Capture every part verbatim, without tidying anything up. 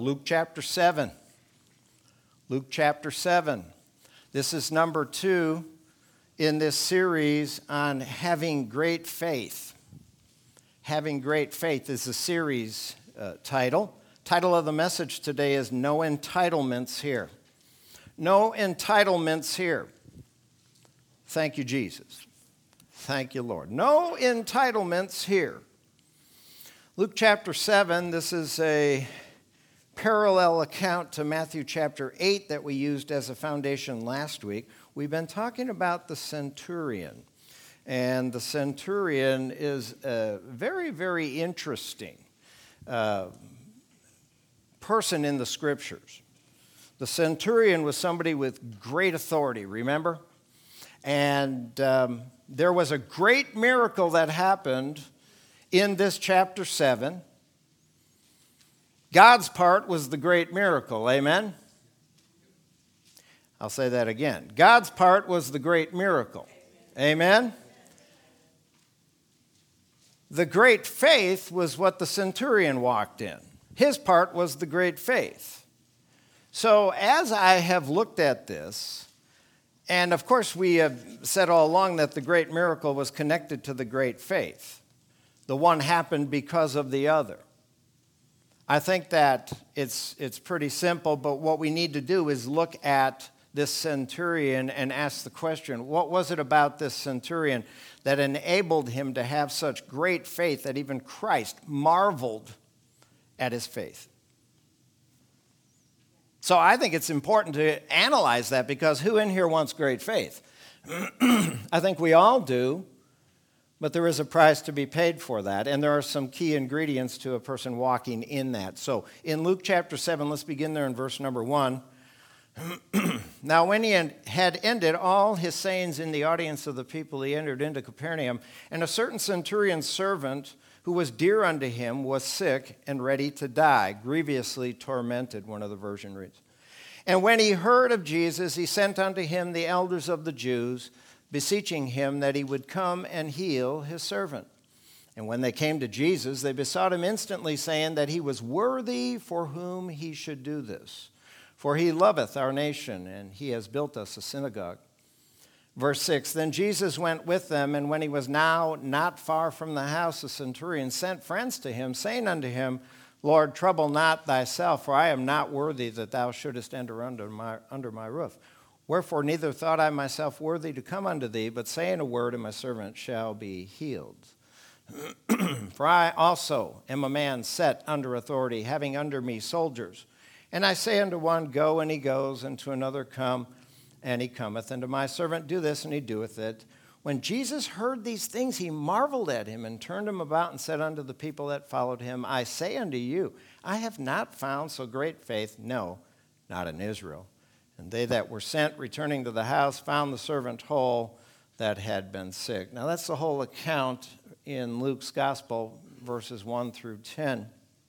Luke chapter seven. Luke chapter seven. This is number two in this series on having great faith. Having great faith is the series uh, title. Title of the message today is No Entitlements Here. No entitlements here. Thank you, Jesus. Thank you, Lord. No entitlements here. Luke chapter seven, this is a parallel account to Matthew chapter eight that we used as a foundation last week. We've been talking about the centurion. And the centurion is a very, very interesting uh, person in the Scriptures. The centurion was somebody with great authority, remember? And um, there was a great miracle that happened in this chapter seven. God's part was the great miracle, amen? I'll say that again. God's part was the great miracle, amen? The great faith was what the centurion walked in. His part was the great faith. So as I have looked at this, and of course we have said all along that the great miracle was connected to the great faith. The one happened because of the other. I think that it's, it's pretty simple, but what we need to do is look at this centurion and ask the question, what was it about this centurion that enabled him to have such great faith that even Christ marveled at his faith? So I think it's important to analyze that, because who in here wants great faith? I think we all do. But there is a price to be paid for that, and there are some key ingredients to a person walking in that. So in Luke chapter seven, let's begin there in verse number one. Now when he had ended all his sayings in the audience of the people, he entered into Capernaum, and a certain centurion's servant, who was dear unto him, was sick and ready to die, grievously tormented, one of the version reads. And when he heard of Jesus, he sent unto him the elders of the Jews, beseeching him that he would come and heal his servant. And when they came to Jesus, they besought him instantly, saying that he was worthy for whom he should do this. For he loveth our nation, and he has built us a synagogue. Verse six, then Jesus went with them, and when he was now not far from the house, the centurion sent friends to him, saying unto him, Lord, trouble not thyself, for I am not worthy that thou shouldest enter under my, under my roof. Wherefore neither thought I myself worthy to come unto thee, but saying a word, and my servant shall be healed. For I also am a man set under authority, having under me soldiers. And I say unto one, go, and he goes, and to another, come, and he cometh. And to my servant, do this, and he doeth it. When Jesus heard these things, he marveled at him, and turned him about, and said unto the people that followed him, I say unto you, I have not found so great faith, no, not in Israel. And they that were sent, returning to the house, found the servant whole that had been sick. Now that's the whole account in Luke's gospel, verses one through ten.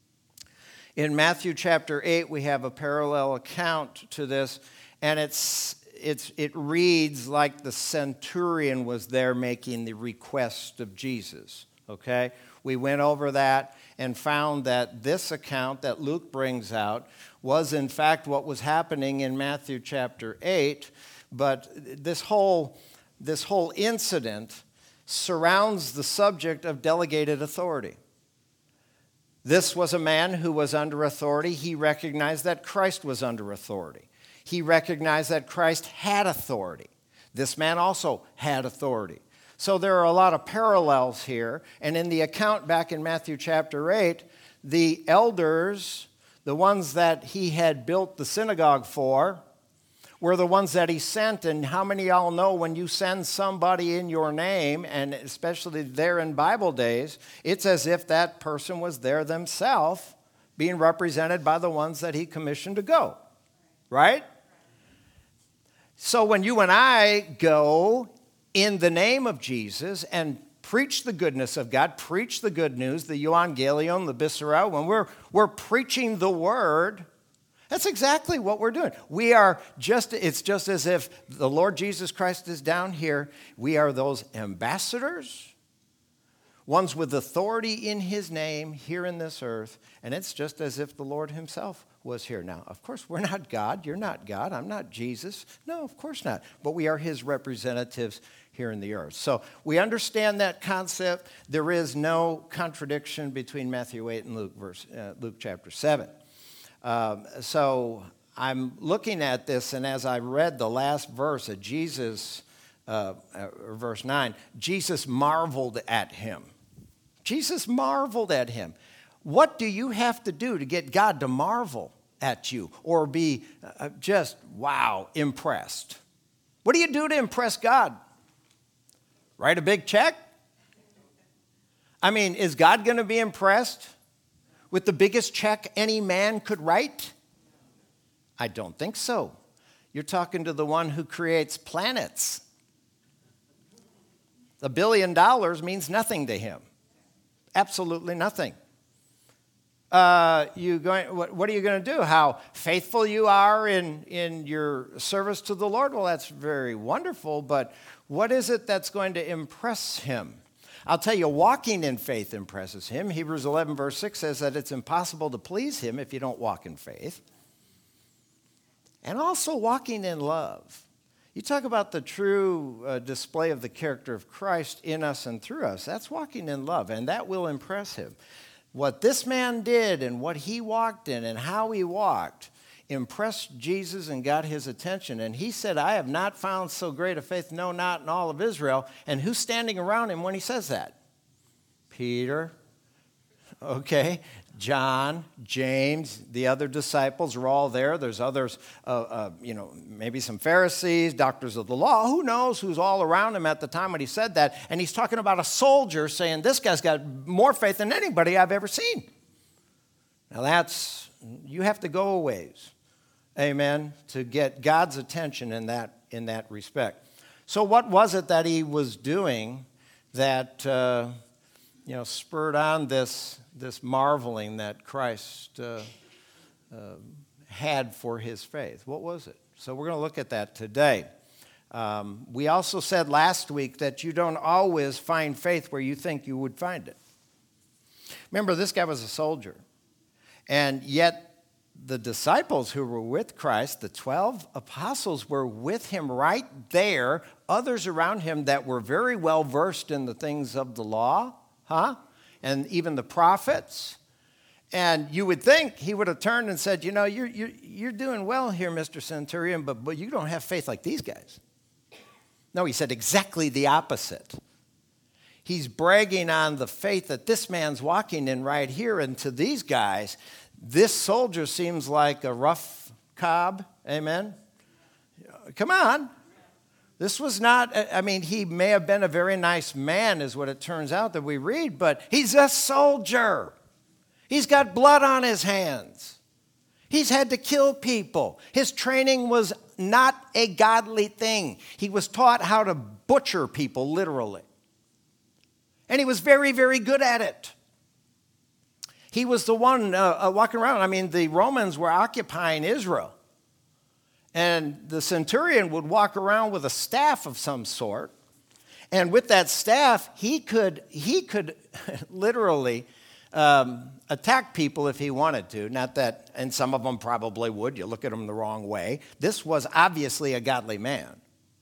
In Matthew chapter eight, we have a parallel account to this, and it's, it's, it reads like the centurion was there making the request of Jesus, okay? We went over that and found that this account that Luke brings out was in fact what was happening in Matthew chapter eight, but this whole, this whole incident surrounds the subject of delegated authority. This was a man who was under authority. He recognized that Christ was under authority. He recognized that Christ had authority. This man also had authority. So there are a lot of parallels here. And in the account back in Matthew chapter eight, the elders, the ones that he had built the synagogue for, were the ones that he sent. And how many of y'all know when you send somebody in your name, and especially there in Bible days, it's as if that person was there themselves being represented by the ones that he commissioned to go, right? So when you and I go in the name of Jesus and preach the goodness of God, preach the good news, the euangelion, the bisera, when we're, we're preaching the word, that's exactly what we're doing. We are just, it's just as if the Lord Jesus Christ is down here. We are those ambassadors, ones with authority in his name here in this earth, and it's just as if the Lord himself was here. Now, of course, we're not God. You're not God. I'm not Jesus. No, of course not. But we are his representatives here in the earth. So we understand that concept. There is no contradiction between Matthew eight and Luke, verse, uh, Luke chapter seven. Um, so I'm looking at this, and as I read the last verse of Jesus, uh, uh, verse nine, Jesus marveled at him. Jesus marveled at him. What do you have to do to get God to marvel at you or be uh, just, wow, impressed? What do you do to impress God? Write a big check? I mean, is God going to be impressed with the biggest check any man could write? I don't think so. You're talking to the one who creates planets. A billion dollars means nothing to him. Absolutely nothing. Uh, you going? What, what are you going to do? How faithful you are in, in your service to the Lord? Well, that's very wonderful, but what is it that's going to impress him? I'll tell you, walking in faith impresses him. Hebrews eleven verse six says that it's impossible to please him if you don't walk in faith. And also walking in love. You talk about the true uh, display of the character of Christ in us and through us. That's walking in love, and that will impress him. What this man did and what he walked in and how he walked impressed Jesus and got his attention. And he said, I have not found so great a faith, no, not in all of Israel. And who's standing around him when he says that? Peter, okay, John, James, the other disciples are all there. There's others, uh, uh, you know, maybe some Pharisees, doctors of the law. Who knows who's all around him at the time when he said that? And he's talking about a soldier saying, this guy's got more faith than anybody I've ever seen. Now that's, you have to go a ways, amen, to get God's attention in that, in that respect. So what was it that he was doing that, uh, you know, spurred on this this marveling that Christ uh, uh, had for his faith? What was it? So we're going to look at that today. Um, we also said last week that you don't always find faith where you think you would find it. Remember, this guy was a soldier. And yet the disciples who were with Christ, the twelve apostles, were with him right there. Others around him that were very well versed in the things of the law, huh? And even the prophets. And you would think he would have turned and said, you know, you're, you're, you're doing well here, Mister Centurion, but, but you don't have faith like these guys. No, he said exactly the opposite. He's bragging on the faith that this man's walking in right here. And to these guys, this soldier seems like a rough cob. Amen? Come on. This was not, I mean, he may have been a very nice man is what it turns out that we read, but he's a soldier. He's got blood on his hands. He's had to kill people. His training was not a godly thing. He was taught how to butcher people, literally. And he was very, very good at it. He was the one uh, uh, walking around. I mean, the Romans were occupying Israel. And the centurion would walk around with a staff of some sort. And with that staff, he could, he could literally um, attack people if he wanted to. Not that, and some of them probably would. You look at them the wrong way. This was obviously a godly man.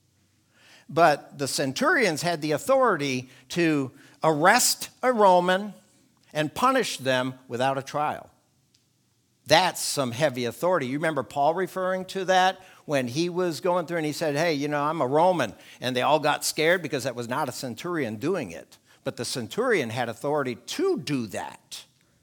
But the centurions had the authority to arrest a Roman and punish them without a trial. That's some heavy authority. You remember Paul referring to that when he was going through and he said, hey, you know, I'm a Roman. And they all got scared because that was not a centurion doing it. But the centurion had authority to do that.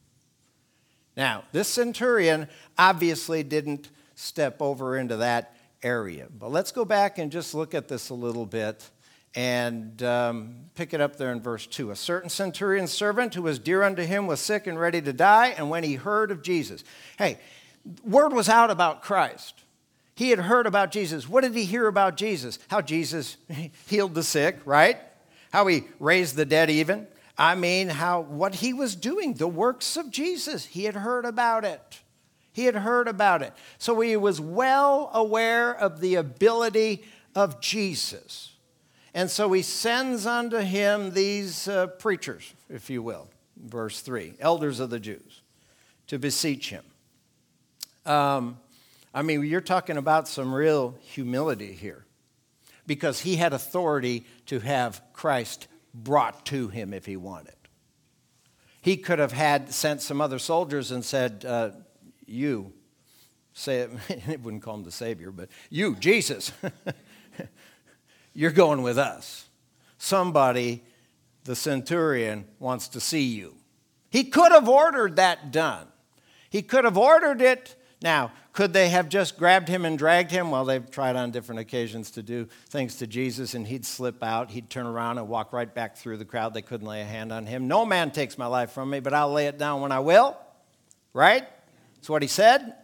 Now, this centurion obviously didn't step over into that area. But let's go back and just look at this a little bit and um, pick it up there in verse two. A certain centurion's servant who was dear unto him was sick and ready to die, and when he heard of Jesus. Hey, word was out about Christ. He had heard about Jesus. What did he hear about Jesus? How Jesus healed the sick, right? How he raised the dead even. I mean, how what he was doing, the works of Jesus. He had heard about it. He had heard about it. So he was well aware of the ability of Jesus. And so he sends unto him these uh, preachers, if you will, verse three, elders of the Jews, to beseech him. Um, I mean, you're talking about some real humility here, because he had authority to have Christ brought to him if he wanted. He could have had sent some other soldiers and said, uh, you, say it, it wouldn't call him the Savior, but you, Jesus, you're going with us. Somebody, the centurion, wants to see you. He could have ordered that done. He could have ordered it. Now, could they have just grabbed him and dragged him? Well, they've tried on different occasions to do things to Jesus, and he'd slip out. He'd turn around and walk right back through the crowd. They couldn't lay a hand on him. No man takes my life from me, but I'll lay it down when I will. Right? That's what he said.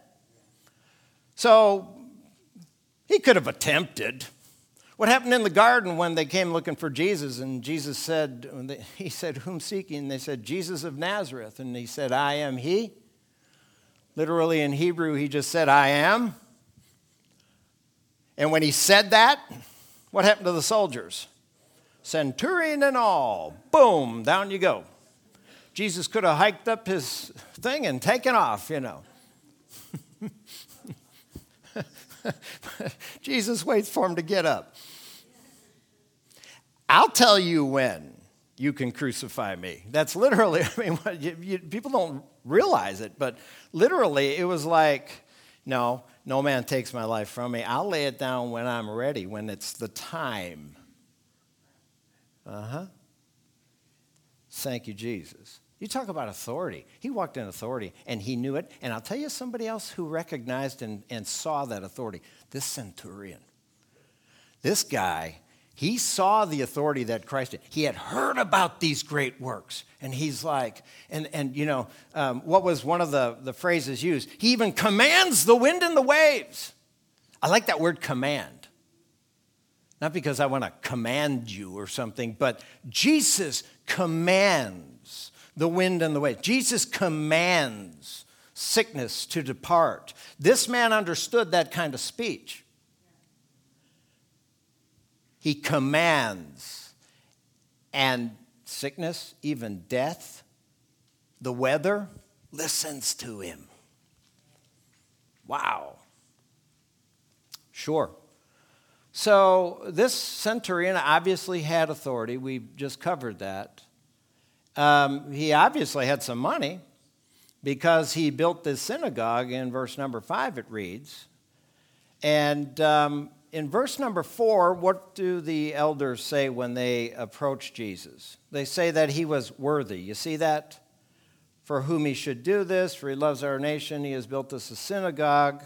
So he could have attempted. What happened in the garden when they came looking for Jesus, and Jesus said, he said, whom seeking? They said, Jesus of Nazareth. And he said, I am he. Literally in Hebrew, he just said, I am. And when he said that, what happened to the soldiers? Centurion and all, boom, down you go. Jesus could have hiked up his thing and taken off, you know. Jesus waits for him to get up. I'll tell you when you can crucify me. That's literally, I mean, you, you, people don't realize it, but literally it was like, no, no man takes my life from me. I'll lay it down when I'm ready, when it's the time. Uh-huh. Thank you, Jesus. You talk about authority. He walked in authority, and he knew it. And I'll tell you somebody else who recognized and, and saw that authority. This centurion. This guy, he saw the authority that Christ did. He had heard about these great works. And he's like, and, and you know, um, what was one of the, the phrases used? He even commands the wind and the waves. I like that word command. Not because I want to command you or something, but Jesus commands the wind and the waves. Jesus commands sickness to depart. This man understood that kind of speech. He commands, and sickness, even death, the weather, listens to him. Wow. Sure. So this centurion obviously had authority. We just covered that. Um, he obviously had some money because he built this synagogue. In verse number five it reads. And um, in verse number four, what do the elders say when they approach Jesus? They say that he was worthy. You see that? For whom he should do this, for he loves our nation, he has built us a synagogue.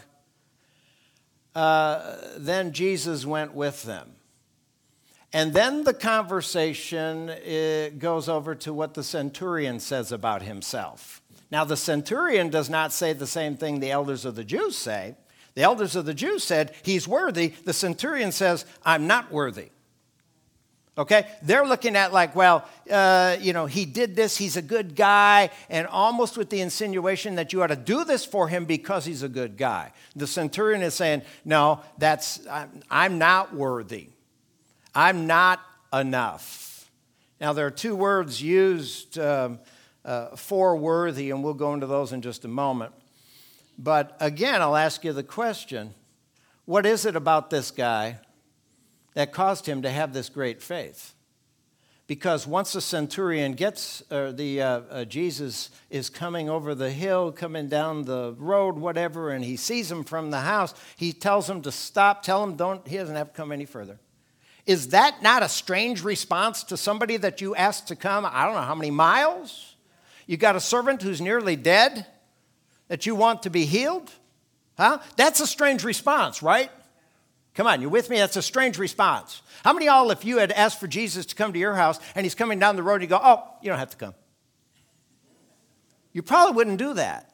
Uh, then Jesus went with them. And then the conversation it goes over to what the centurion says about himself. Now, the centurion does not say the same thing the elders of the Jews say. The elders of the Jews said, he's worthy. The centurion says, I'm not worthy. Okay? They're looking at like, well, uh, you know, he did this, he's a good guy, and almost with the insinuation that you ought to do this for him because he's a good guy. The centurion is saying, no, that's, I'm, I'm not worthy. I'm not enough. Now, there are two words used um, uh, for worthy, and we'll go into those in just a moment. But again, I'll ask you the question, what is it about this guy that caused him to have this great faith? Because once the centurion gets, uh, the uh, uh, Jesus is coming over the hill, coming down the road, whatever, and he sees him from the house, he tells him to stop, tell him don't, he doesn't have to come any further. Is that not a strange response to somebody that you asked to come, I don't know how many miles? You got a servant who's nearly dead that you want to be healed? Huh? That's a strange response, right? Come on, you with me? That's a strange response. How many of y'all, if you had asked for Jesus to come to your house and he's coming down the road, you go, oh, you don't have to come. You probably wouldn't do that.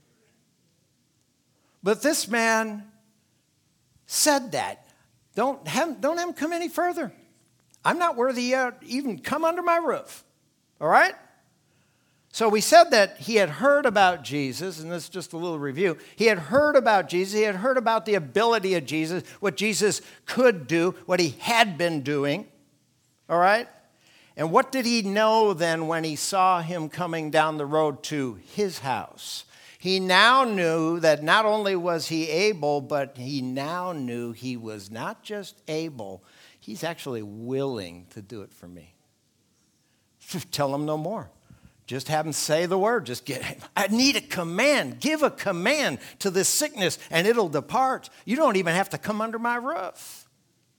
But this man said that. Don't have, don't have him come any further. I'm not worthy yet, even come under my roof. All right? So we said that he had heard about Jesus, and this is just a little review. He had heard about Jesus. He had heard about the ability of Jesus, what Jesus could do, what he had been doing. All right? And what did he know then when he saw him coming down the road to his house? He now knew that not only was he able, but he now knew he was not just able, he's actually willing to do it for me. Tell him no more. Just have him say the word. Just get, I need a command. Give a command to this sickness and it'll depart. You don't even have to come under my roof.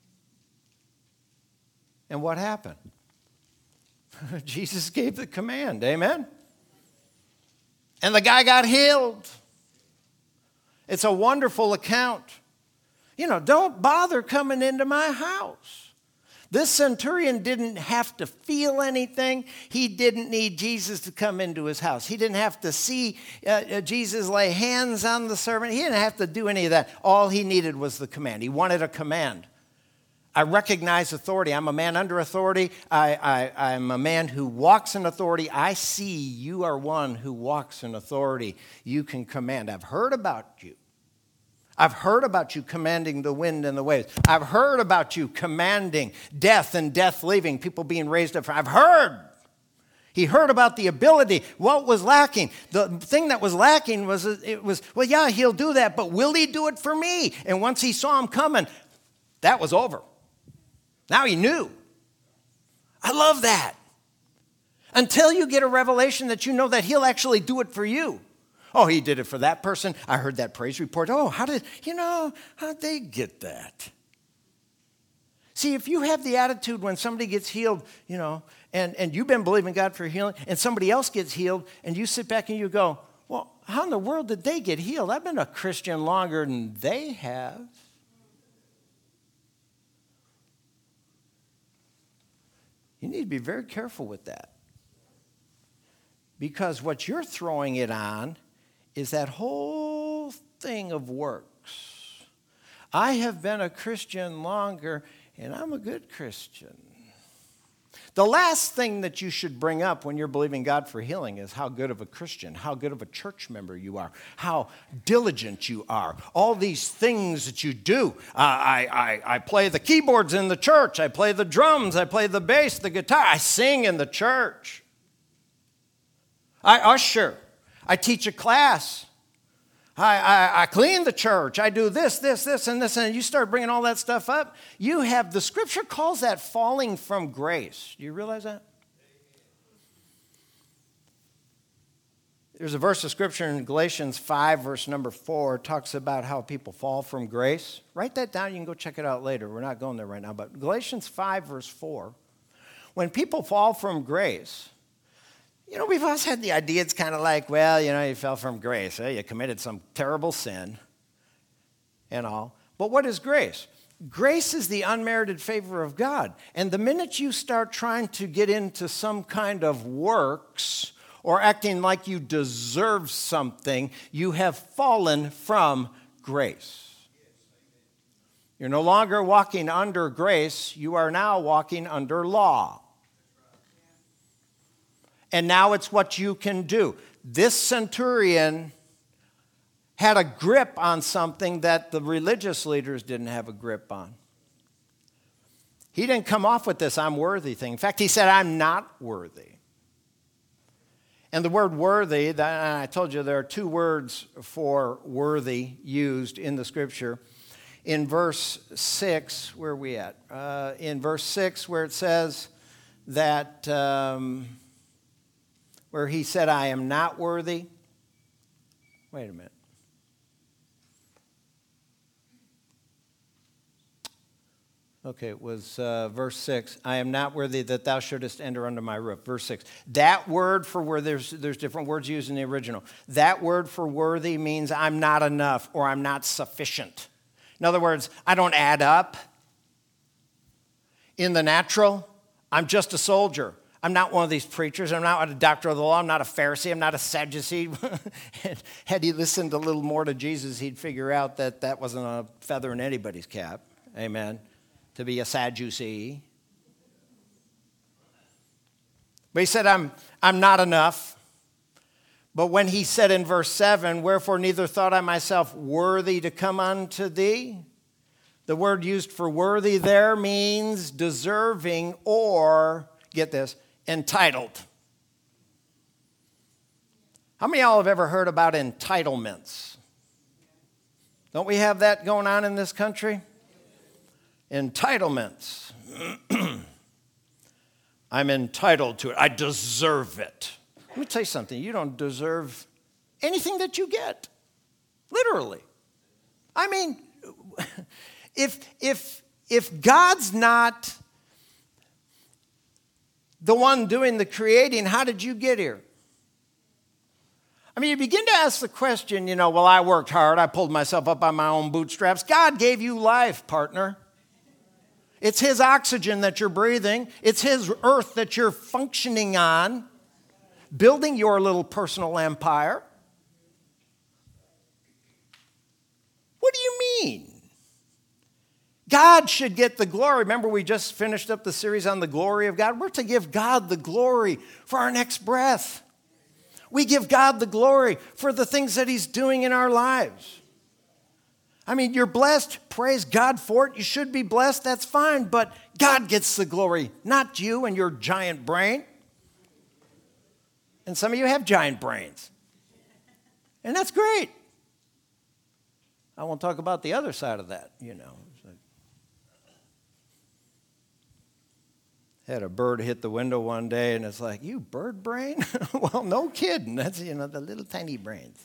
And what happened? Jesus gave the command. Amen? And the guy got healed. It's a wonderful account. You know, don't bother coming into my house. This centurion didn't have to feel anything. He didn't need Jesus to come into his house. He didn't have to see uh, Jesus lay hands on the servant. He didn't have to do any of that. All he needed was the command. He wanted a command. I recognize authority. I'm a man under authority. I, I, I'm a man who walks in authority. I see you are one who walks in authority. You can command. I've heard about you. I've heard about you commanding the wind and the waves. I've heard about you commanding death and death leaving, people being raised up. I've heard. He heard about the ability. What was lacking? The thing that was lacking was, it was, well, yeah, he'll do that, but will he do it for me? And once he saw him coming, that was over. Now he knew. I love that. Until you get a revelation that you know that he'll actually do it for you. Oh, he did it for that person. I heard that praise report. Oh, how did, you know, how'd they get that? See, if you have the attitude when somebody gets healed, you know, and, and you've been believing God for healing, and somebody else gets healed, and you sit back and you go, well, how in the world did they get healed? I've been a Christian longer than they have. You need to be very careful with that. Because what you're throwing it on is that whole thing of works. I have been a Christian longer, and I'm a good Christian. The last thing that you should bring up when you're believing God for healing is how good of a Christian, how good of a church member you are, how diligent you are, all these things that you do. Uh, I, I, I play the keyboards in the church. I play the drums. I play the bass, the guitar. I sing in the church. I usher. I teach a class. I, I, I clean the church. I do this, this, this, and this. And you start bringing all that stuff up. You have, the scripture calls that falling from grace. Do you realize that? There's a verse of scripture in Galatians five, verse number four, talks about how people fall from grace. Write that down. You can go check it out later. We're not going there right now. But Galatians five, verse four, when people fall from grace, you know, we've always had the idea, it's kind of like, well, you know, you fell from grace. Eh? You committed some terrible sin and all. But what is grace? Grace is the unmerited favor of God. And the minute you start trying to get into some kind of works or acting like you deserve something, you have fallen from grace. You're no longer walking under grace. You are now walking under law. And now it's what you can do. This centurion had a grip on something that the religious leaders didn't have a grip on. He didn't come off with this I'm worthy thing. In fact, he said, I'm not worthy. And the word worthy, I told you there are two words for worthy used in the scripture. In verse six, where are we at? Uh, in verse six, where it says that... Um, where he said, I am not worthy. Wait a minute. Okay, it was uh, verse six. I am not worthy that thou shouldest enter under my roof. Verse six. That word for word, there's, there's different words used in the original. That word for worthy means I'm not enough or I'm not sufficient. In other words, I don't add up. In the natural, I'm just a soldier. I'm not one of these preachers. I'm not a doctor of the law. I'm not a Pharisee. I'm not a Sadducee. Had he listened a little more to Jesus, he'd figure out that that wasn't a feather in anybody's cap. Amen. To be a Sadducee. But he said, I'm, I'm not enough. But when he said in verse seven, wherefore neither thought I myself worthy to come unto thee. The word used for worthy there means deserving or, get this, entitled. How many of y'all have ever heard about entitlements? Don't we have that going on in this country? Entitlements. I'm entitled to it. I deserve it. Let me tell you something. You don't deserve anything that you get. Literally. I mean, if, if, if God's not the one doing the creating, how did you get here? I mean, you begin to ask the question, you know, well, I worked hard. I pulled myself up by my own bootstraps. God gave you life, partner. It's His oxygen that you're breathing. It's His earth that you're functioning on, building your little personal empire. What do you mean? God should get the glory. Remember, we just finished up the series on the glory of God. We're to give God the glory for our next breath. We give God the glory for the things that He's doing in our lives. I mean, you're blessed. Praise God for it. You should be blessed. That's fine. But God gets the glory, not you and your giant brain. And some of you have giant brains. And that's great. I won't talk about the other side of that, you know. Had a bird hit the window one day, and it's like, you bird brain? Well, no kidding. That's, you know, the little tiny brains.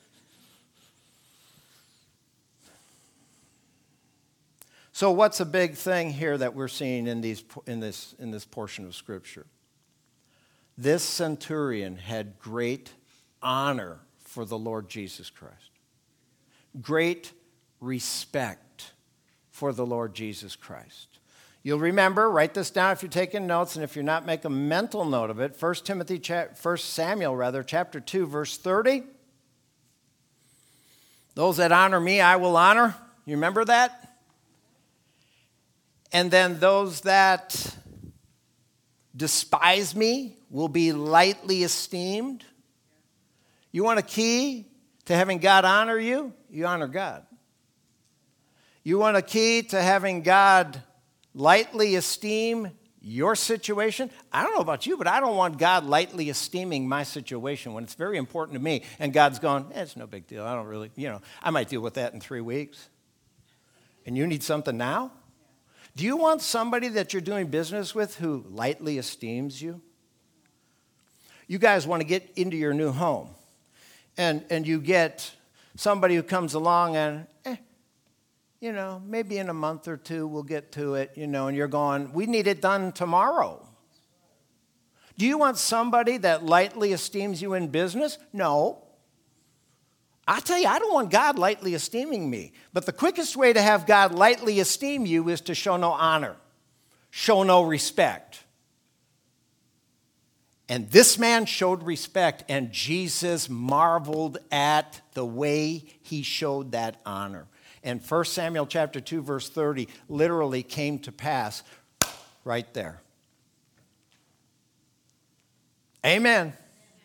So what's a big thing here that we're seeing in, these, in, this, in this portion of Scripture? This centurion had great honor for the Lord Jesus Christ. Great respect for the Lord Jesus Christ. You'll remember, write this down if you're taking notes, and if you're not, make a mental note of it. First Timothy, First Samuel, rather, chapter two, verse thirty. Those that honor me, I will honor. You remember that? And then those that despise me will be lightly esteemed. You want a key to having God honor you? You honor God. You want a key to having God lightly esteem your situation? I don't know about you, but I don't want God lightly esteeming my situation when it's very important to me. And God's going, eh, it's no big deal. I don't really, you know, I might deal with that in three weeks. And you need something now? Do you want somebody that you're doing business with who lightly esteems you? You guys want to get into your new home. And, and you get somebody who comes along and, eh, you know, maybe in a month or two we'll get to it, you know, and you're going, we need it done tomorrow. Do you want somebody that lightly esteems you in business? No. I tell you, I don't want God lightly esteeming me. But the quickest way to have God lightly esteem you is to show no honor, show no respect. And this man showed respect, and Jesus marveled at the way he showed that honor. And First Samuel chapter two, verse thirty literally came to pass right there. Amen.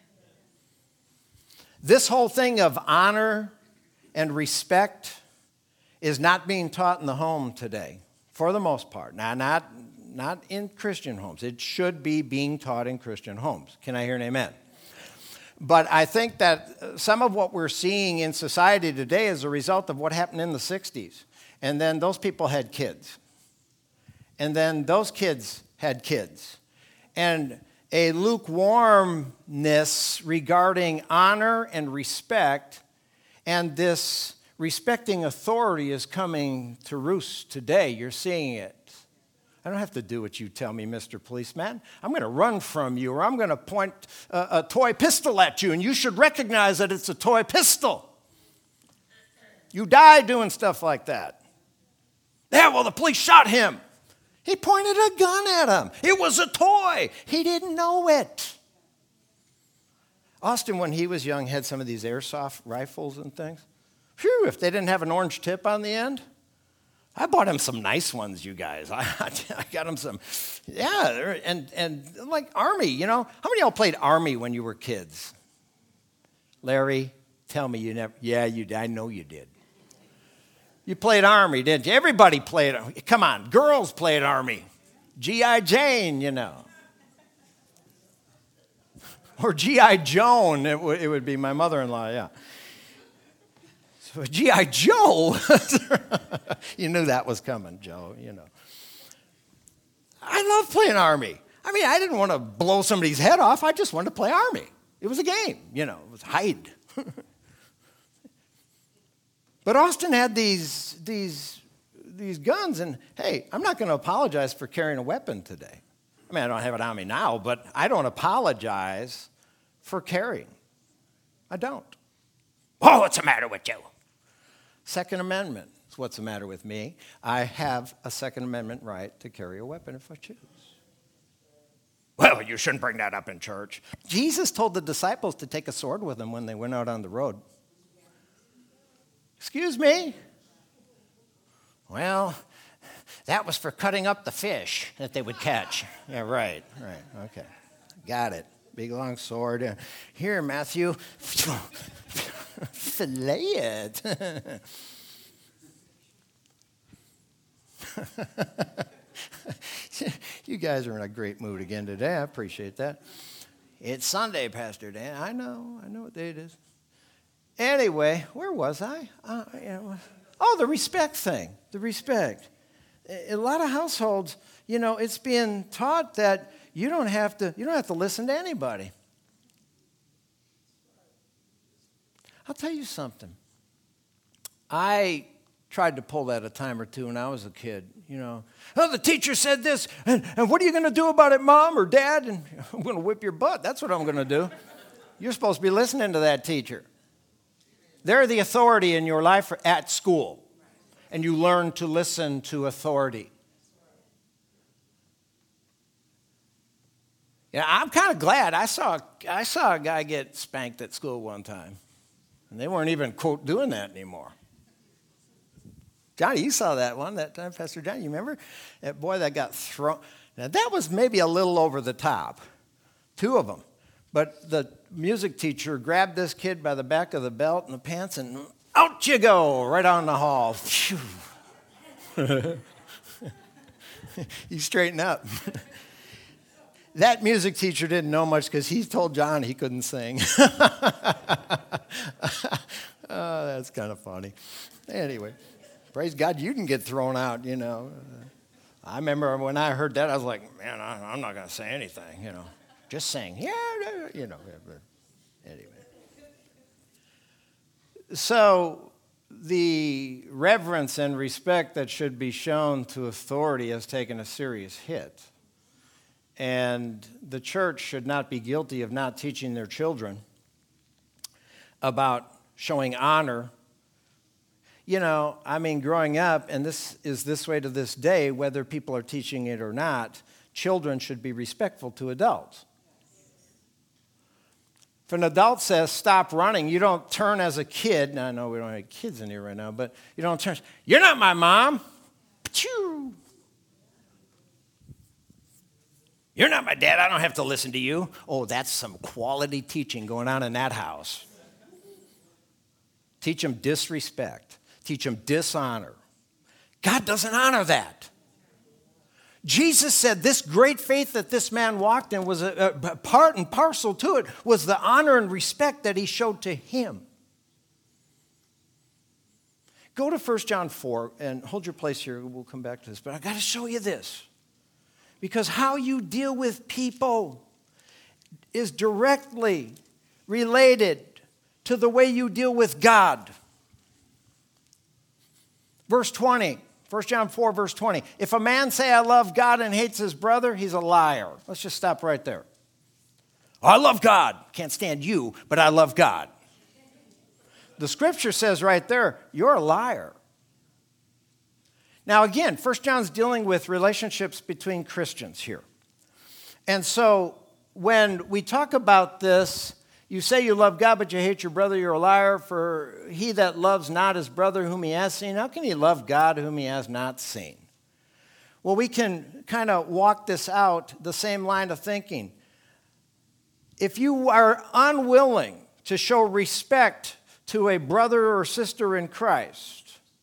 This whole thing of honor and respect is not being taught in the home today, for the most part. Now, not, not in Christian homes. It should be being taught in Christian homes. Can I hear an amen? But I think that some of what we're seeing in society today is a result of what happened in the sixties. And then those people had kids. And then those kids had kids. And a lukewarmness regarding honor and respect, and this respecting authority is coming to roost today. You're seeing it. I don't have to do what you tell me, Mister Policeman. I'm going to run from you, or I'm going to point a, a toy pistol at you, and you should recognize that it's a toy pistol. You die doing stuff like that. Yeah, well, the police shot him. He pointed a gun at him. It was a toy. He didn't know it. Austin, when he was young, had some of these airsoft rifles and things. Phew, if they didn't have an orange tip on the end, I bought him some nice ones, you guys. I, I got him some, yeah, and, and like Army, you know. How many of y'all played Army when you were kids? Larry, tell me you never, yeah, you did. I know you did. You played Army, didn't you? Everybody played, come on, girls played Army. G I Jane, you know. Or G I. Joan, it, w- it would be my mother-in-law, yeah. So G I. Joe, you knew that was coming, Joe, you know. I love playing Army. I mean, I didn't want to blow somebody's head off. I just wanted to play Army. It was a game, you know. It was hide. But Austin had these, these, these guns, and hey, I'm not going to apologize for carrying a weapon today. I mean, I don't have it on me now, but I don't apologize for carrying. I don't. Oh, what's the matter with you? Second Amendment is what's the matter with me. I have a Second Amendment right to carry a weapon if I choose. Well, you shouldn't bring that up in church. Jesus told the disciples to take a sword with them when they went out on the road. Excuse me? Well, that was for cutting up the fish that they would catch. Yeah, right, right, okay. Got it. Big long sword. Here, Matthew, fillet it. You guys are in a great mood again today. I appreciate that. It's Sunday, Pastor Dan. I know. I know what day it is. Anyway, where was I? Uh, you know, oh, the respect thing. The respect. A lot of households, you know, it's being taught that you don't have to, you don't have to listen to anybody. I'll tell you something. I tried to pull that a time or two when I was a kid, you know. Oh, the teacher said this, and, and what are you going to do about it, Mom or Dad? And I'm going to whip your butt. That's what I'm going to do. You're supposed to be listening to that teacher. They're the authority in your life at school, and you learn to listen to authority. Yeah, I'm kind of glad. I saw, I saw a guy get spanked at school one time, and they weren't even, quote, doing that anymore. Johnny, you saw that one that time, Pastor Johnny. You remember? That boy that got thrown. Now, that was maybe a little over the top, two of them. But the music teacher grabbed this kid by the back of the belt and the pants, and out you go, right on the hall. You straighten up. That music teacher didn't know much because he told John he couldn't sing. Oh, that's kind of funny. Anyway, praise God, you didn't get thrown out, you know. I remember when I heard that, I was like, man, I, I'm not going to say anything, you know. Just sing, yeah, you know. Anyway. So the reverence and respect that should be shown to authority has taken a serious hit. And the church should not be guilty of not teaching their children about showing honor. You know, I mean, growing up, and this is this way to this day, whether people are teaching it or not, children should be respectful to adults. If an adult says, stop running, you don't turn as a kid. Now, I know we don't have kids in here right now, but you don't turn. You're not my mom. Achoo. You're not my dad. I don't have to listen to you. Oh, that's some quality teaching going on in that house. Teach them disrespect. Teach them dishonor. God doesn't honor that. Jesus said this great faith that this man walked in was a, a part and parcel to it was the honor and respect that he showed to him. Go to First John four and hold your place here. We'll come back to this. But I've got to show you this. Because how you deal with people is directly related to the way you deal with God. Verse twenty. First John four, verse twenty. If a man say, I love God and hates his brother, he's a liar. Let's just stop right there. I love God. Can't stand you, but I love God. The scripture says right there, you're a liar. Now again, First John's dealing with relationships between Christians here. And so when we talk about this, you say you love God, but you hate your brother, you're a liar. For he that loves not his brother whom he has seen, how can he love God whom he has not seen? Well, we can kind of walk this out, the same line of thinking. If you are unwilling to show respect to a brother or sister in Christ,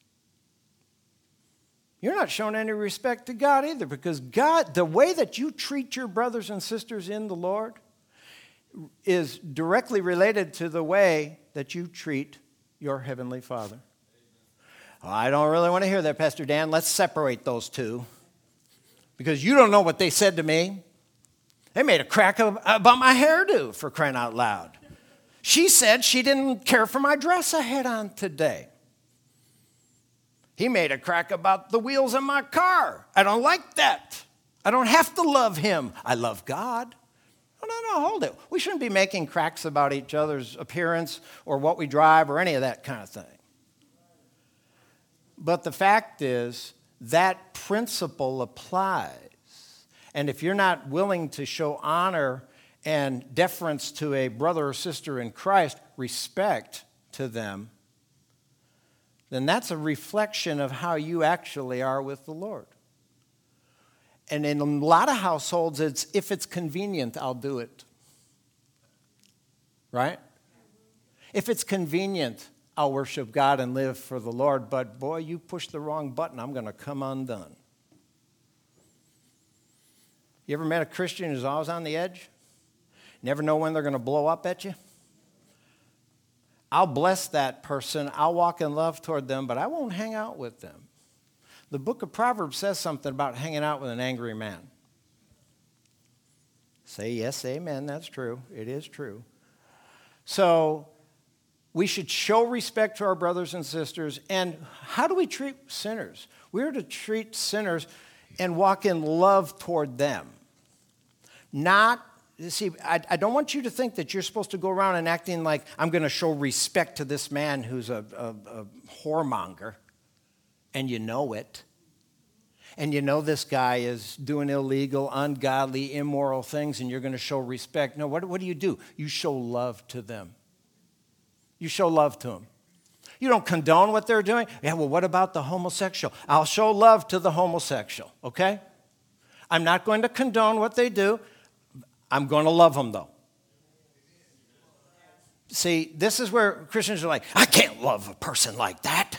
you're not showing any respect to God either, because God, the way that you treat your brothers and sisters in the Lord, is directly related to the way that you treat your Heavenly Father. Oh, I don't really want to hear that, Pastor Dan. Let's separate those two. Because you don't know what they said to me. They made a crack about my hairdo, for crying out loud. She said she didn't care for my dress I had on today. He made a crack about the wheels in my car. I don't like that. I don't have to love him. I love God. No, no, no, hold it. We shouldn't be making cracks about each other's appearance or what we drive or any of that kind of thing. But the fact is, that principle applies. And if you're not willing to show honor and deference to a brother or sister in Christ, respect to them, then that's a reflection of how you actually are with the Lord. And in a lot of households, it's if it's convenient, I'll do it. Right? If it's convenient, I'll worship God and live for the Lord. But boy, you push the wrong button, I'm going to come undone. You ever met a Christian who's always on the edge? Never know when they're going to blow up at you? I'll bless that person. I'll walk in love toward them, but I won't hang out with them. The book of Proverbs says something about hanging out with an angry man. Say yes, amen. That's true. It is true. So we should show respect to our brothers and sisters. And how do we treat sinners? We're to treat sinners and walk in love toward them. Not, you see, I, I don't want you to think that you're supposed to go around and acting like I'm going to show respect to this man who's a, a, a whoremonger, and you know it. And you know this guy is doing illegal, ungodly, immoral things, and you're going to show respect. No, what, what do you do? You show love to them. You show love to them. You don't condone what they're doing. Yeah, well, what about the homosexual? I'll show love to the homosexual, okay? I'm not going to condone what they do. I'm going to love them, though. See, this is where Christians are like, I can't love a person like that.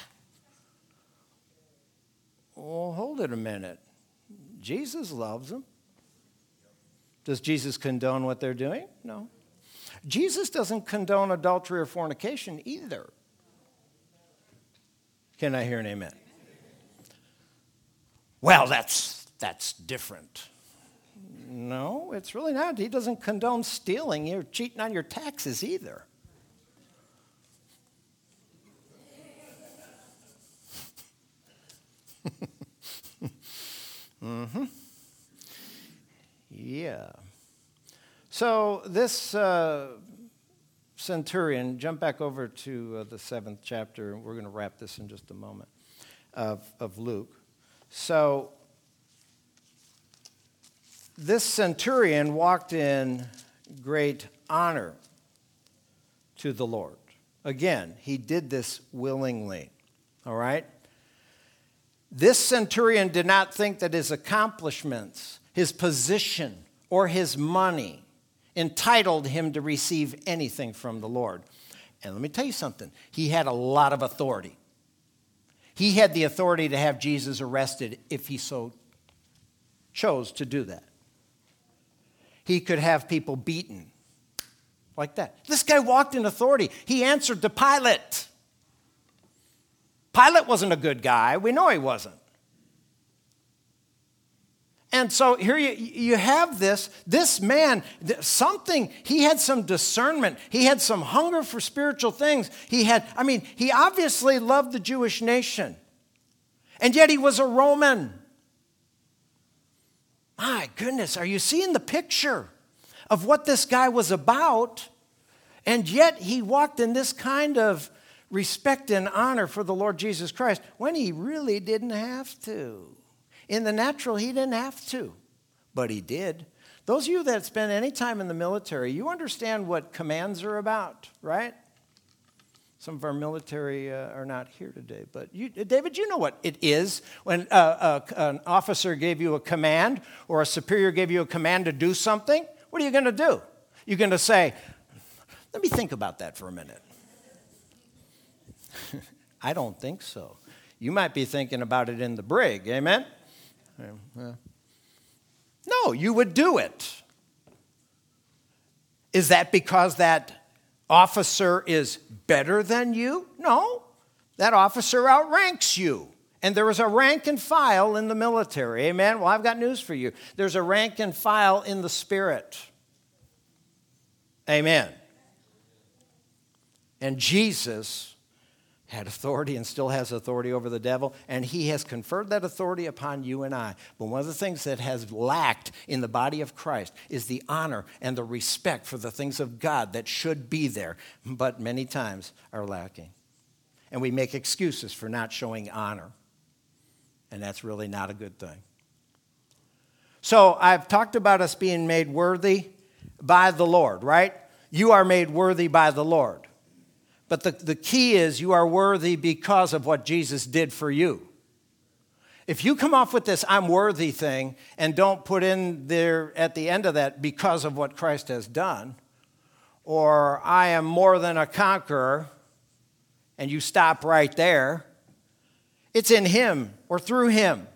Well, hold it a minute. Jesus loves them. Does Jesus condone what they're doing? No. Jesus doesn't condone adultery or fornication either. Can I hear an amen? Well, that's that's different. No, it's really not. He doesn't condone stealing or cheating on your taxes either. mm-hmm. Yeah. So this uh, centurion, jump back over to uh, the seventh chapter. We're going to wrap this in just a moment of, of Luke. So this centurion walked in great honor to the Lord. Again, he did this willingly. All right? This centurion did not think that his accomplishments, his position, or his money entitled him to receive anything from the Lord. And let me tell you something. He had a lot of authority. He had the authority to have Jesus arrested if he so chose to do that. He could have people beaten like that. This guy walked in authority. He answered to Pilate. Pilate wasn't a good guy. We know he wasn't. And so here you, you have this, this man, something, he had some discernment. He had some hunger for spiritual things. He had, I mean, he obviously loved the Jewish nation. And yet he was a Roman. My goodness, are you seeing the picture of what this guy was about? And yet he walked in this kind of respect and honor for the Lord Jesus Christ when he really didn't have to. In the natural, he didn't have to, but he did. Those of you that spend any time in the military, you understand what commands are about, right? Some of our military uh, are not here today, but you, David, you know what it is when uh, uh, an officer gave you a command or a superior gave you a command to do something. What are you going to do? You're going to say, let me think about that for a minute. I don't think so. You might be thinking about it in the brig, amen? No, you would do it. Is that because that officer is better than you? No. That officer outranks you. And there is a rank and file in the military. Amen? Well, I've got news for you. There's a rank and file in the Spirit. Amen. And Jesus had authority and still has authority over the devil, and he has conferred that authority upon you and I. But one of the things that has lacked in the body of Christ is the honor and the respect for the things of God that should be there, but many times are lacking. And we make excuses for not showing honor, and that's really not a good thing. So I've talked about us being made worthy by the Lord, right? You are made worthy by the Lord. But the, the key is you are worthy because of what Jesus did for you. If you come off with this I'm worthy thing and don't put in there at the end of that because of what Christ has done, or I am more than a conqueror, and you stop right there, it's in him or through him.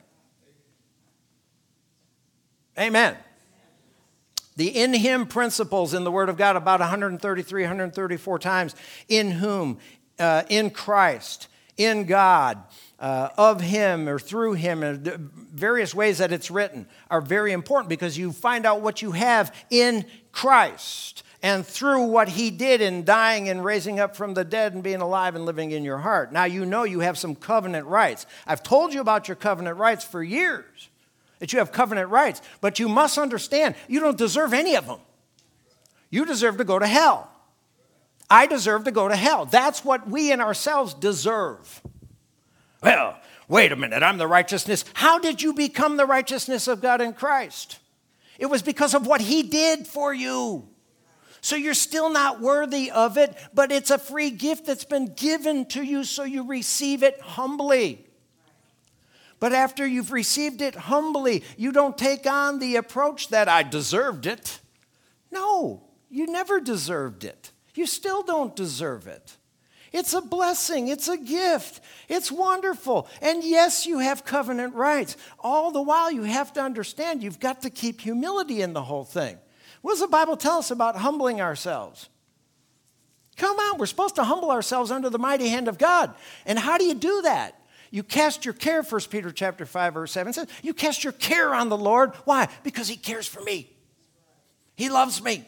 Amen. The in him principles in the Word of God about one thirty-three, one thirty-four times. In whom, uh, in Christ, in God, uh, of him or through him, and various ways that it's written are very important because you find out what you have in Christ and through what he did in dying and raising up from the dead and being alive and living in your heart. Now you know you have some covenant rights. I've told you about your covenant rights for years. That you have covenant rights. But you must understand, you don't deserve any of them. You deserve to go to hell. I deserve to go to hell. That's what we in ourselves deserve. Well, wait a minute, I'm the righteousness. How did you become the righteousness of God in Christ? It was because of what he did for you. So you're still not worthy of it, but it's a free gift that's been given to you, so you receive it humbly. But after you've received it humbly, you don't take on the approach that I deserved it. No, you never deserved it. You still don't deserve it. It's a blessing. It's a gift. It's wonderful. And yes, you have covenant rights. All the while, you have to understand you've got to keep humility in the whole thing. What does the Bible tell us about humbling ourselves? Come on, we're supposed to humble ourselves under the mighty hand of God. And how do you do that? You cast your care, First Peter chapter five, verse seven says, you cast your care on the Lord. Why? Because he cares for me. He loves me.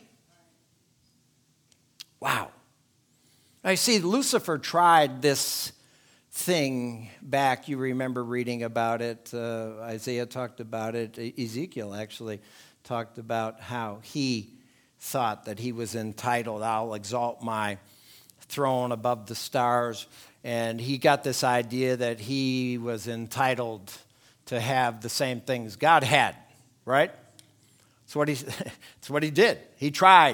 Wow. I see Lucifer tried this thing back. You remember reading about it. Uh, Isaiah talked about it. Ezekiel actually talked about how he thought that he was entitled. I'll exalt my throne above the stars. And he got this idea that he was entitled to have the same things God had, right? That's what he, that's what he did. He tried.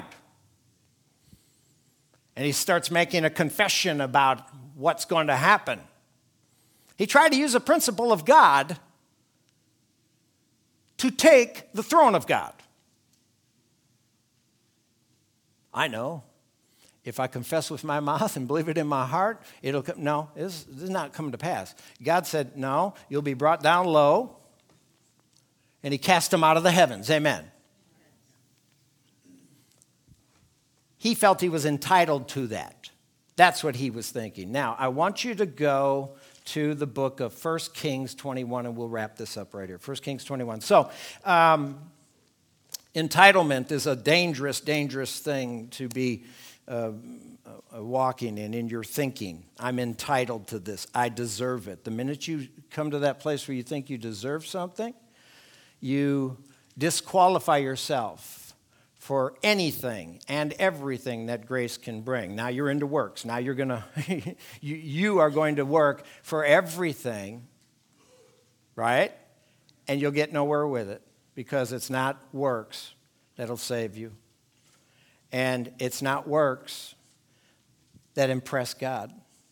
And he starts making a confession about what's going to happen. He tried to use a principle of God to take the throne of God. I know. If I confess with my mouth and believe it in my heart, it'll come. No, this, this is not coming to pass. God said, no, you'll be brought down low. And he cast him out of the heavens. Amen. He felt he was entitled to that. That's what he was thinking. Now, I want you to go to the book of First Kings twenty-one, and we'll wrap this up right here. First Kings twenty-one. So, um, entitlement is a dangerous, dangerous thing to be Uh, uh, walking in, in your thinking. I'm entitled to this. I deserve it. The minute you come to that place where you think you deserve something, you disqualify yourself for anything and everything that grace can bring. Now you're into works. Now you're going to, you, you are going to work for everything, right? And you'll get nowhere with it because it's not works that'll save you. And it's not works that impress God.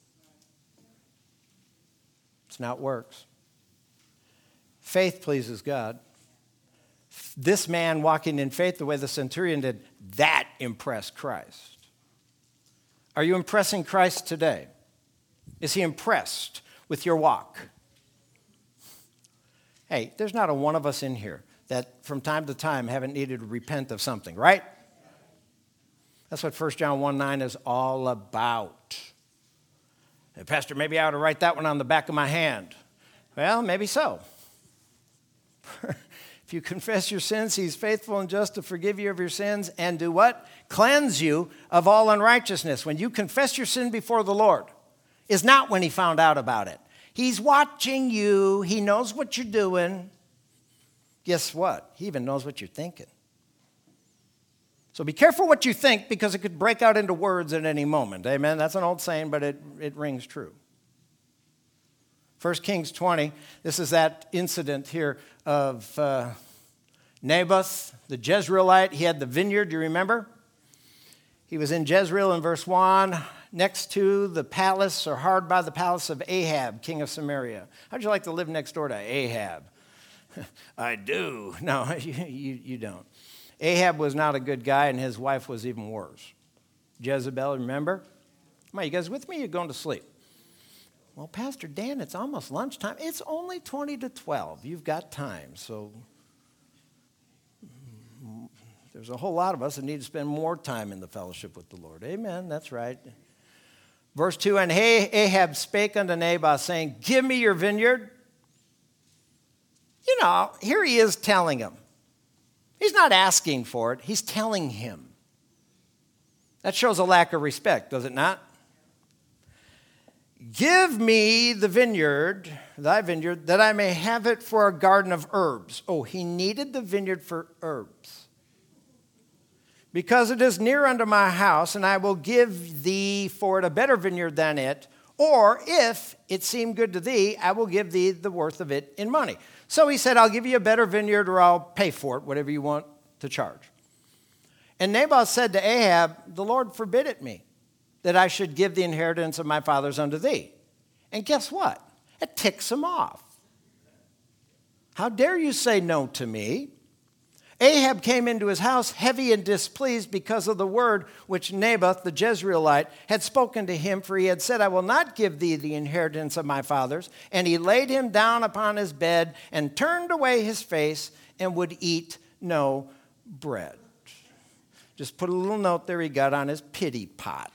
It's not works. Faith pleases God. This man walking in faith the way the centurion did, that impressed Christ. Are you impressing Christ today? Is he impressed with your walk? Hey, there's not a one of us in here that from time to time haven't needed to repent of something, right? That's what First John one nine is all about. Hey, Pastor, maybe I ought to write that one on the back of my hand. Well, maybe so. If you confess your sins, he's faithful and just to forgive you of your sins and do what? Cleanse you of all unrighteousness. When you confess your sin before the Lord, is not when he found out about it. He's watching you. He knows what you're doing. Guess what? He even knows what you're thinking. So be careful what you think, because it could break out into words at any moment. Amen? That's an old saying, but it, it rings true. First Kings twenty, this is that incident here of uh, Naboth, the Jezreelite. He had the vineyard, do you remember? He was in Jezreel in verse one, next to the palace, or hard by the palace of Ahab, king of Samaria. How'd you like to live next door to Ahab? I do. No, you, you, you don't. Ahab was not a good guy, and his wife was even worse. Jezebel, remember? Come on, you guys with me? You're going to sleep. Well, Pastor Dan, it's almost lunchtime. It's only twenty to twelve. You've got time. So there's a whole lot of us that need to spend more time in the fellowship with the Lord. Amen. That's right. Verse two, and Ahab spake unto Naboth, saying, give me your vineyard. You know, here he is telling him. He's not asking for it. He's telling him. That shows a lack of respect, does it not? Give me the vineyard, thy vineyard, that I may have it for a garden of herbs. Oh, he needed the vineyard for herbs. Because it is near unto my house, and I will give thee for it a better vineyard than it. Or if it seem good to thee, I will give thee the worth of it in money. So he said, I'll give you a better vineyard, or I'll pay for it, whatever you want to charge. And Naboth said to Ahab, the Lord forbid it me, that I should give the inheritance of my fathers unto thee. And guess what? It ticks him off. How dare you say no to me? Ahab came into his house heavy and displeased because of the word which Naboth the Jezreelite had spoken to him, for he had said, I will not give thee the inheritance of my fathers. And he laid him down upon his bed and turned away his face and would eat no bread. Just put a little note there, he got on his pity pot.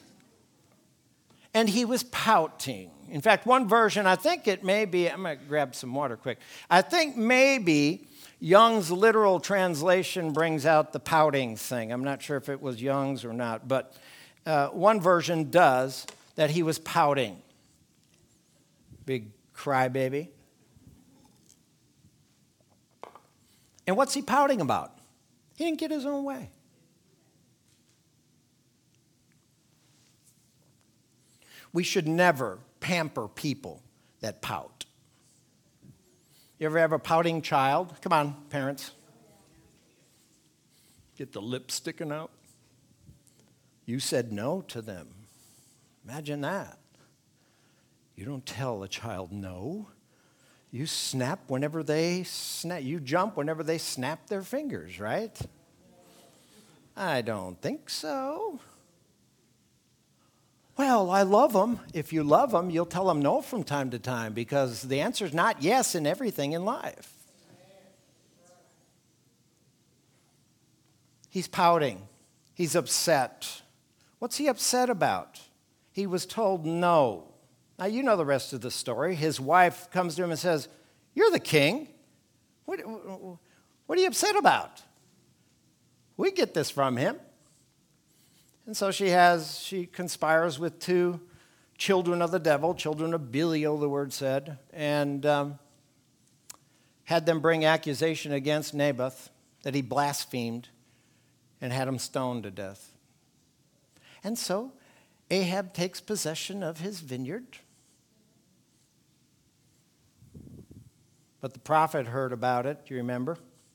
And he was pouting. In fact, one version, I think it may be, I'm going to grab some water quick. I think maybe Young's literal translation brings out the pouting thing. I'm not sure if it was Young's or not, but uh, one version does, that he was pouting. Big crybaby. And what's he pouting about? He didn't get his own way. We should never pamper people that pout. You ever have a pouting child? Come on, parents. Get the lip sticking out. You said no to them. Imagine that. You don't tell a child no. You snap whenever they snap. You jump whenever they snap their fingers, right? I don't think so. Well, I love them. If you love them, you'll tell them no from time to time, because the answer is not yes in everything in life. He's pouting. He's upset. What's he upset about? He was told no. Now, you know the rest of the story. His wife comes to him and says, you're the king. What, what are you upset about? We get this from him. And so she has, she conspires with two children of the devil, children of Belial, the word said, and um, had them bring accusation against Naboth that he blasphemed, and had him stoned to death. And so Ahab takes possession of his vineyard. But the prophet heard about it, do you remember?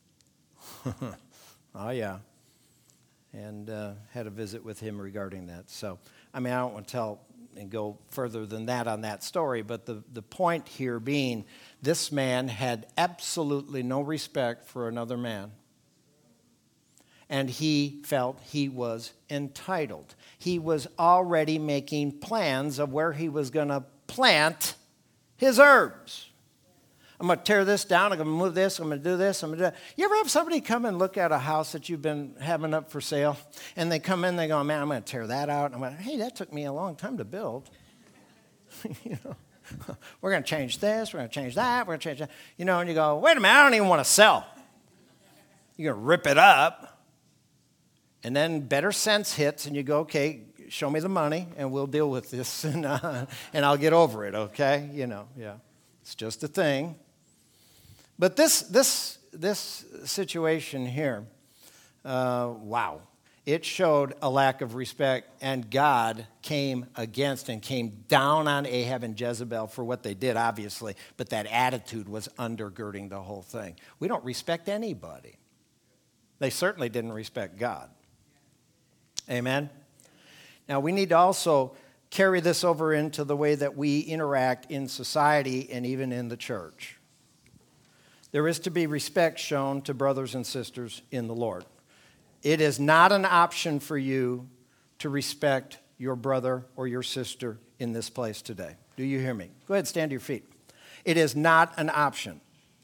Oh, yeah. And uh, had a visit with him regarding that. So, I mean, I don't want to tell and go further than that on that story, but the, the point here being, this man had absolutely no respect for another man. And he felt he was entitled. He was already making plans of where he was going to plant his herbs. I'm going to tear this down. I'm going to move this. I'm going to do this. I'm going to do that. You ever have somebody come and look at a house that you've been having up for sale, and they come in, they go, man, I'm going to tear that out. And I'm like, hey, that took me a long time to build. you know, we're going to change this. We're going to change that. We're going to change that. You know, and you go, wait a minute, I don't even want to sell. You're going to rip it up. And then better sense hits, and you go, okay, show me the money, and we'll deal with this, and, uh, and I'll get over it, okay? You know, yeah. It's just a thing. But this, this, this situation here, uh, wow. It showed a lack of respect, and God came against and came down on Ahab and Jezebel for what they did, obviously, but that attitude was undergirding the whole thing. We don't respect anybody. They certainly didn't respect God. Amen? Now, we need to also carry this over into the way that we interact in society and even in the church. There is to be respect shown to brothers and sisters in the Lord. It is not an option for you to respect your brother or your sister in this place today. Do you hear me? Go ahead, stand to your feet. It is not an option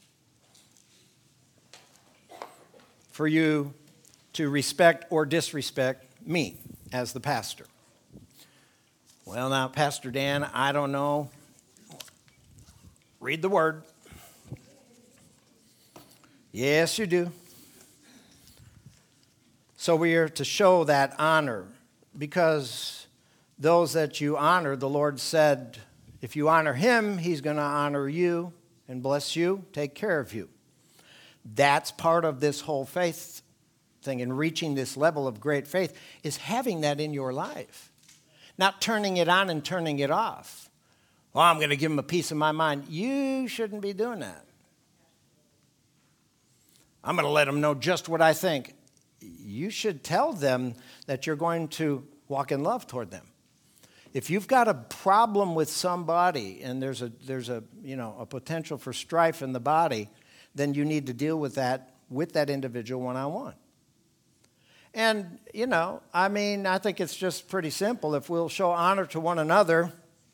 for you to respect or disrespect me as the pastor. Well, now, Pastor Dan, I don't know. Read the word. Yes, you do. So we are to show that honor, because those that you honor, the Lord said, if you honor him, he's going to honor you and bless you, take care of you. That's part of this whole faith thing, and reaching this level of great faith is having that in your life. Not turning it on and turning it off. Well, I'm going to give him a piece of my mind. You shouldn't be doing that. I'm going to let them know just what I think. You should tell them that you're going to walk in love toward them. If you've got a problem with somebody and there's a there's a you know a potential for strife in the body, then you need to deal with that with that individual one-on-one. And, you know, I mean, I think it's just pretty simple. If we'll show honor to one another,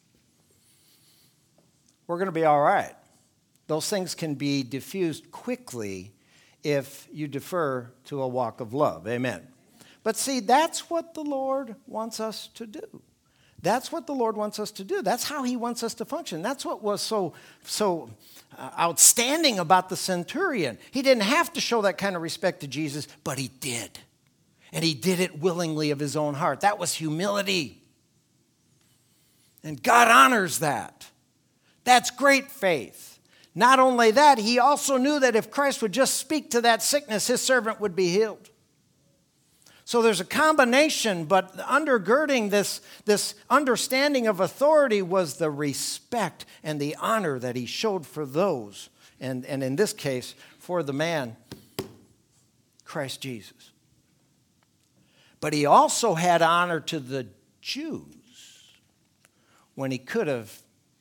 we're going to be all right. Those things can be diffused quickly if you defer to a walk of love. Amen. But see, that's what the Lord wants us to do. That's what the Lord wants us to do. That's how he wants us to function. That's what was so, so uh, outstanding about the centurion. He didn't have to show that kind of respect to Jesus, but he did. And he did it willingly of his own heart. That was humility. And God honors that. That's great faith. Not only that, he also knew that if Christ would just speak to that sickness, his servant would be healed. So there's a combination, but undergirding this, this understanding of authority was the respect and the honor that he showed for those, and, and in this case, for the man, Christ Jesus. But he also had honor to the Jews when he could have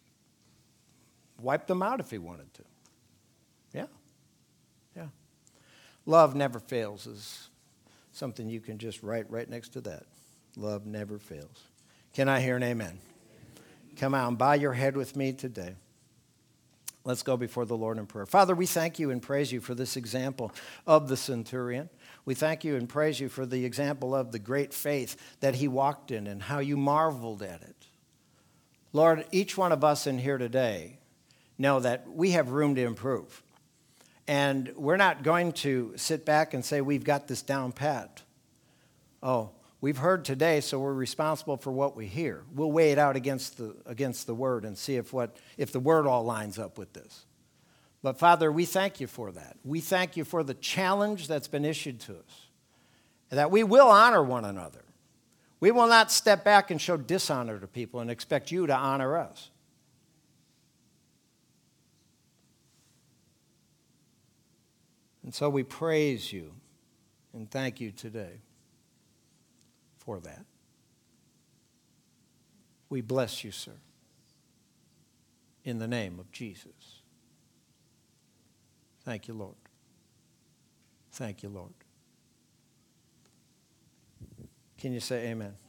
wiped them out if he wanted to. Yeah. Yeah. Love never fails is something you can just write right next to that. Love never fails. Can I hear an amen? Come on, bow your head with me today. Let's go before the Lord in prayer. Father, we thank you and praise you for this example of the centurion. We thank you and praise you for the example of the great faith that he walked in and how you marveled at it. Lord, each one of us in here today know that we have room to improve. And we're not going to sit back and say we've got this down pat. Oh, we've heard today, so we're responsible for what we hear. We'll weigh it out against the against the word and see if what if the word all lines up with this. But Father, we thank you for that. We thank you for the challenge that's been issued to us, and that we will honor one another. We will not step back and show dishonor to people and expect you to honor us. And so we praise you and thank you today for that. We bless you, sir, in the name of Jesus. Thank you, Lord. Thank you, Lord. Can you say amen?